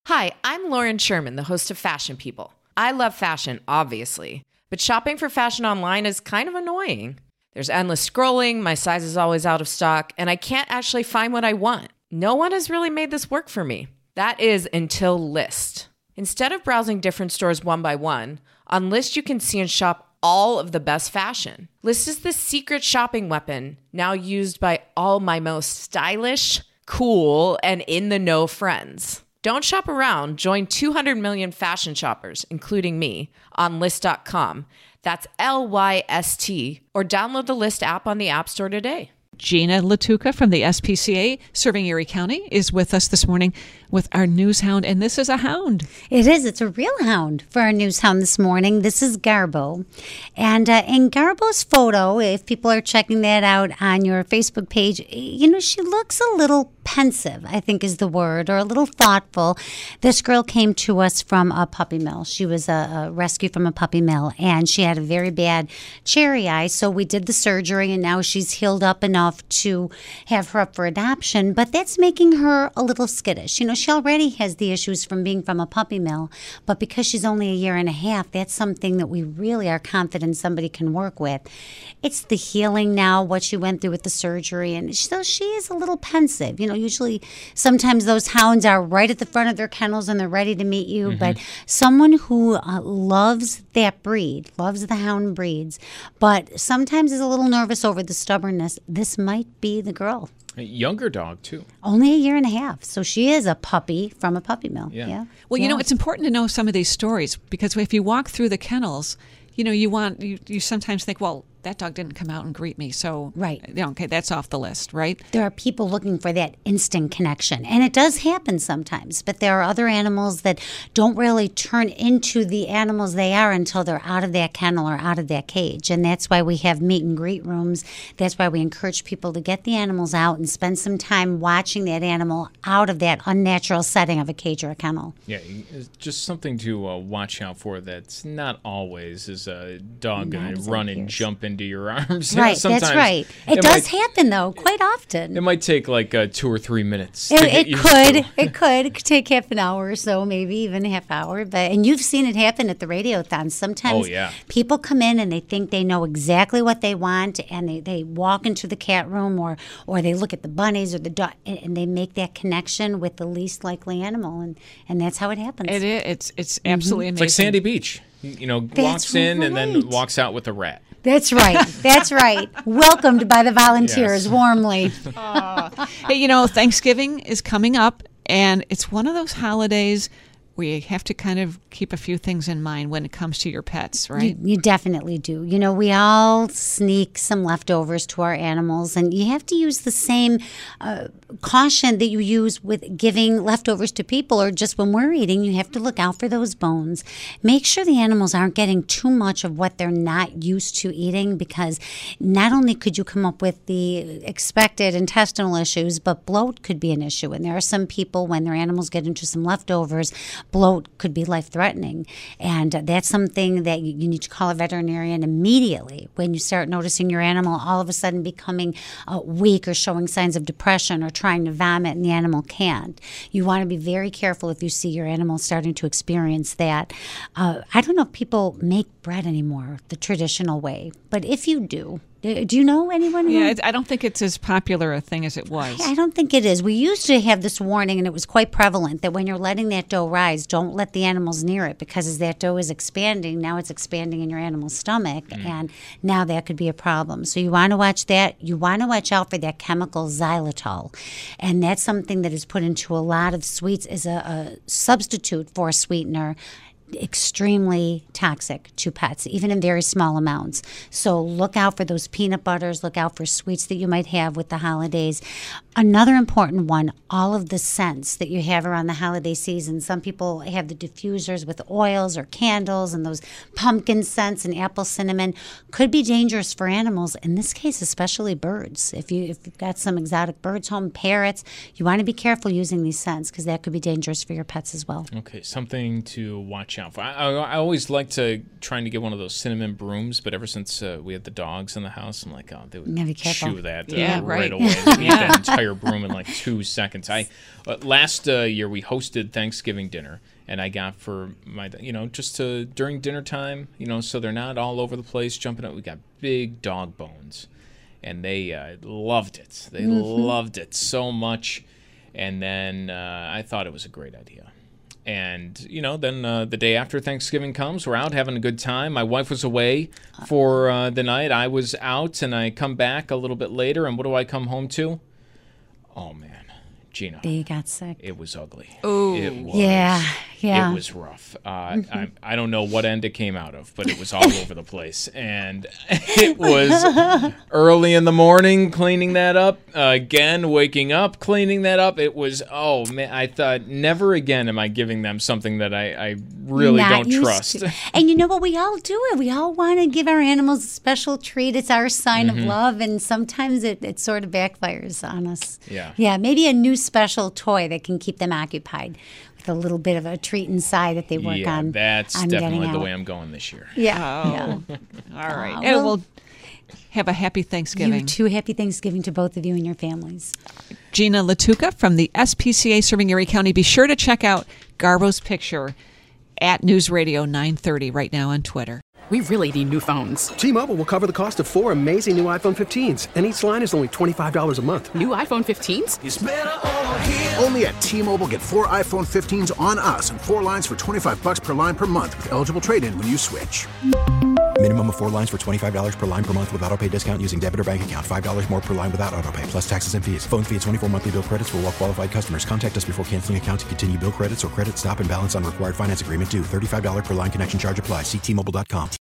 Hi, I'm Lauren Sherman, the host of Fashion People. I love fashion, obviously, but shopping for fashion online is kind of annoying. There's endless scrolling, my size is always out of stock, and I can't actually find what I want. No one has really made this work for me. That is until Lyst. Instead of browsing different stores one by one, on Lyst you can see and shop all of the best fashion. Lyst is the secret shopping weapon, now used by all my most stylish, cool, and in-the-know friends. Don't shop around. Join 200 million fashion shoppers, including me, on Lyst.com. That's Lyst, or download the Lyst app on the App Store today. Gina Latuca from the SPCA serving Erie County is with us this morning with our news hound, and this is a hound. It is. It's a real hound for our news hound this morning. This is Garbo. And in Garbo's photo, if people are checking that out on your Facebook page, you know, she looks a little pensive, I think is the word, or a little thoughtful. This girl came to us from a puppy mill. She was a rescue from a puppy mill, and she had a very bad cherry eye, so we did the surgery, and now she's healed up enough to have her up for adoption, but that's making her a little skittish. You know, she already has the issues from being from a puppy mill, but because she's only a year and a half, that's something that we really are confident somebody can work with. It's the healing now, what she went through with the surgery, and so she is a little pensive. You know, usually sometimes those hounds are right at the front of their kennels and they're ready to meet you, but someone who loves that breed, loves the hound breeds, but sometimes is a little nervous over the stubbornness, this might be the girl. A younger dog, too. Only a year and a half. So she is a puppy from a puppy mill. Yeah. Well, you know, it's important to know some of these stories because if you walk through the kennels, you know, you sometimes think, well, that dog didn't come out and greet me. So, right. Okay, that's off the list, right? There are people looking for that instant connection. And it does happen sometimes. But there are other animals that don't really turn into the animals they are until they're out of that kennel or out of that cage. And that's why we have meet and greet rooms. That's why we encourage people to get the animals out and spend some time watching that animal out of that unnatural setting of a cage or a kennel. Yeah, it's just something to watch out for that's not always is a dog going to run and jump into your arms. Right, that's right. It does happen, though, quite often. It might take like 2 or 3 minutes. It could take half an hour or so, maybe even a half hour. And you've seen it happen at the radiothon. Sometimes people come in and they think they know exactly what they want, and they walk into the cat room or they look at the bunnies or the dog, and they make that connection with the least likely animal, and that's how it happens. It's absolutely amazing. It's like Sandy Beach. You know, walks in and then walks out with a rat. That's right. That's right. Welcomed by the volunteers warmly. Hey, you know, Thanksgiving is coming up, and it's one of those holidays where you have to kind of keep a few things in mind when it comes to your pets, right? You definitely do. You know, we all sneak some leftovers to our animals, and you have to use the same caution that you use with giving leftovers to people, or just when we're eating, you have to look out for those bones. Make sure the animals aren't getting too much of what they're not used to eating, because not only could you come up with the expected intestinal issues, but bloat could be an issue. And there are some people, when their animals get into some leftovers, bloat could be life-threatening, and that's something that you need to call a veterinarian immediately when you start noticing your animal all of a sudden becoming weak or showing signs of depression or trying to vomit and the animal can't. You want to be very careful if you see your animal starting to experience that. I don't know if people make bread anymore the traditional way, but if you do you know anyone? I don't think it's as popular a thing as it was. I don't think it is. We used to have this warning, and it was quite prevalent, that when you're letting that dough rise, don't let the animals near it, because as that dough is expanding, now it's expanding in your animal's stomach, and now that could be a problem. So you want to watch that. You want to watch out for that chemical xylitol, and that's something that is put into a lot of sweets as a substitute for a sweetener. Extremely toxic to pets, even in very small amounts. So look out for those peanut butters, look out for sweets that you might have with the holidays. Another important one, all of the scents that you have around the holiday season. Some people have the diffusers with oils or candles, and those pumpkin scents and apple cinnamon could be dangerous for animals, in this case especially birds. If you've got some exotic birds home, parrots, you want to be careful using these scents, because that could be dangerous for your pets as well. Okay, something to watch watch out for. I always like to trying to get one of those cinnamon brooms, but ever since we had the dogs in the house, I'm like, oh, they would chew that right away. They eat that entire broom in like 2 seconds. Last year we hosted Thanksgiving dinner, and I got for my, just during dinner time, so they're not all over the place jumping up. We got big dog bones, and they loved it. They loved it so much, and then I thought it was a great idea. And, then the day after Thanksgiving comes, we're out having a good time. My wife was away for the night. I was out, and I come back a little bit later, and what do I come home to? Oh, man. Gina. They got sick. It was ugly. Oh, it was. Yeah. It was rough. I don't know what end it came out of, but it was all over the place. And it was early in the morning cleaning that up. Again, waking up, cleaning that up. It was, oh, man, I thought never again am I giving them something that I really don't trust. And you know what? We all do it. We all want to give our animals a special treat. It's our sign of love. And sometimes it sort of backfires on us. Yeah. Yeah, maybe a new special toy that can keep them occupied with a little bit of a treat inside that they work on. Yeah, that's definitely the way I'm going this year. Yeah. All right. And we'll have a happy Thanksgiving. You too. Happy Thanksgiving to both of you and your families. Gina Latuca from the SPCA serving Erie County. Be sure to check out Garbo's picture at News Radio 930 right now on Twitter. We really need new phones. T-Mobile will cover the cost of 4 amazing new iPhone 15s, and each line is only $25 a month. New iPhone 15s? It's better over here. Only at T-Mobile, get 4 iPhone 15s on us and 4 lines for $25 per line per month with eligible trade-in when you switch. Minimum of 4 lines for $25 per line per month with autopay discount using debit or bank account. $5 more per line without autopay, plus taxes and fees. Phone fee at 24 monthly bill credits for well-qualified customers. Contact us before canceling account to continue bill credits or credit stop and balance on required finance agreement due. $35 per line connection charge applies. See T-Mobile.com.